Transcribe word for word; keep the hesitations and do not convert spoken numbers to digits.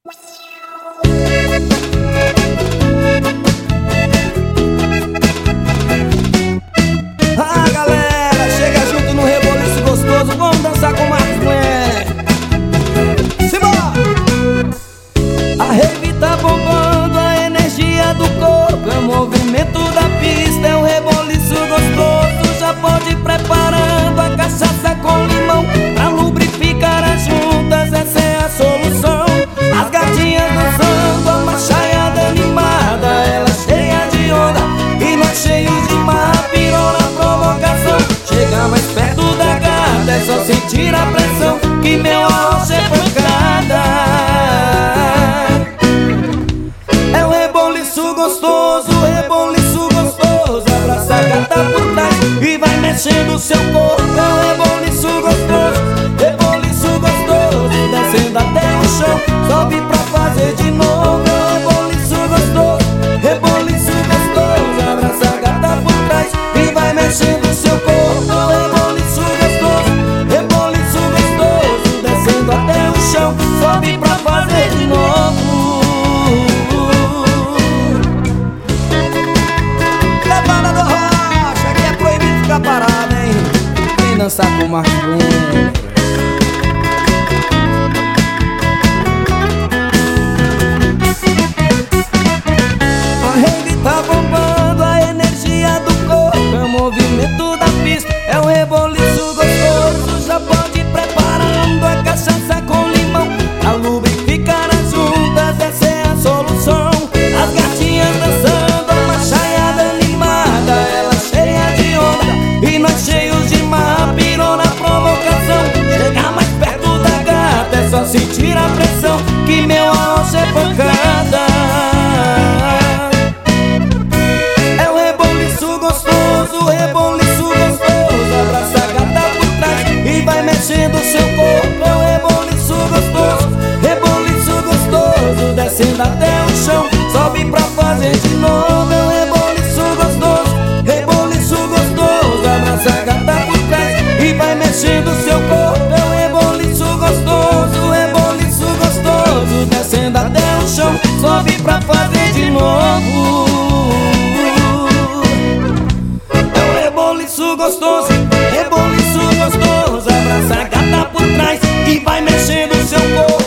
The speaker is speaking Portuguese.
Ah, galera, chega junto no reboliço gostoso, vamos dançar com o Marcos Bueno. Simbora! A rave tá bombando, a energia do corpo é o movimento da pista, é o reboliço gostoso. Já pode ir preparando a cachaça com limão pra lubrificar as juntas, essa é a solução. As gatinhas dançando, a machaiada animada, ela cheia de onda e nós cheios de marra, pirou na provocação. Chega mais perto da gata, é só sentir a pressão que meu arroz é pancada. É o reboliço gostoso, o reboliço gostoso. Abraça a gata por trás e vai mexendo o seu corpo. É o reboliço gostoso, reboliço gostoso, descendo até o chão, sobe pra fazer de novo. É o reboliço gostoso, reboliço gostoso. Abraça a gata por trás e vai mexendo o seu corpo. É o reboliço gostoso, reboliço gostoso, descendo até o chão, sobe pra fazer de novo. Levada do Rocha, aqui é proibido ficar parado, hein? Vem dançar com o Marcos Bueno. A rave tá bombando, a energia do corpo é o movimento da pista, é o reboliço gostoso. Já pode ir preparando a cachaça com limão pra lubrificar as juntas, essa é a solução. As gatinhas dançando, a machaiada animada, ela cheia de onda e nós cheios de marra, pirou na provocação. Chega mais perto da gata, é só sentir a pressão que meu arroz é pancada. É o reboliço gostoso, o reboliço gostoso. Abraça a gata por trás e vai mexendo o seu corpo. É o reboliço gostoso, reboliço gostoso, descendo até o chão, sobe pra fazer de novo. É o reboliço gostoso, reboliço gostoso. Abraça a gata por trás e vai mexendo o seu corpo. É o reboliço gostoso, reboliço gostoso, descendo até o chão, sobe pra fazer de novo. É o reboliço gostoso, reboliço gostoso. Abraça a gata por trás e vai mexendo o seu corpo.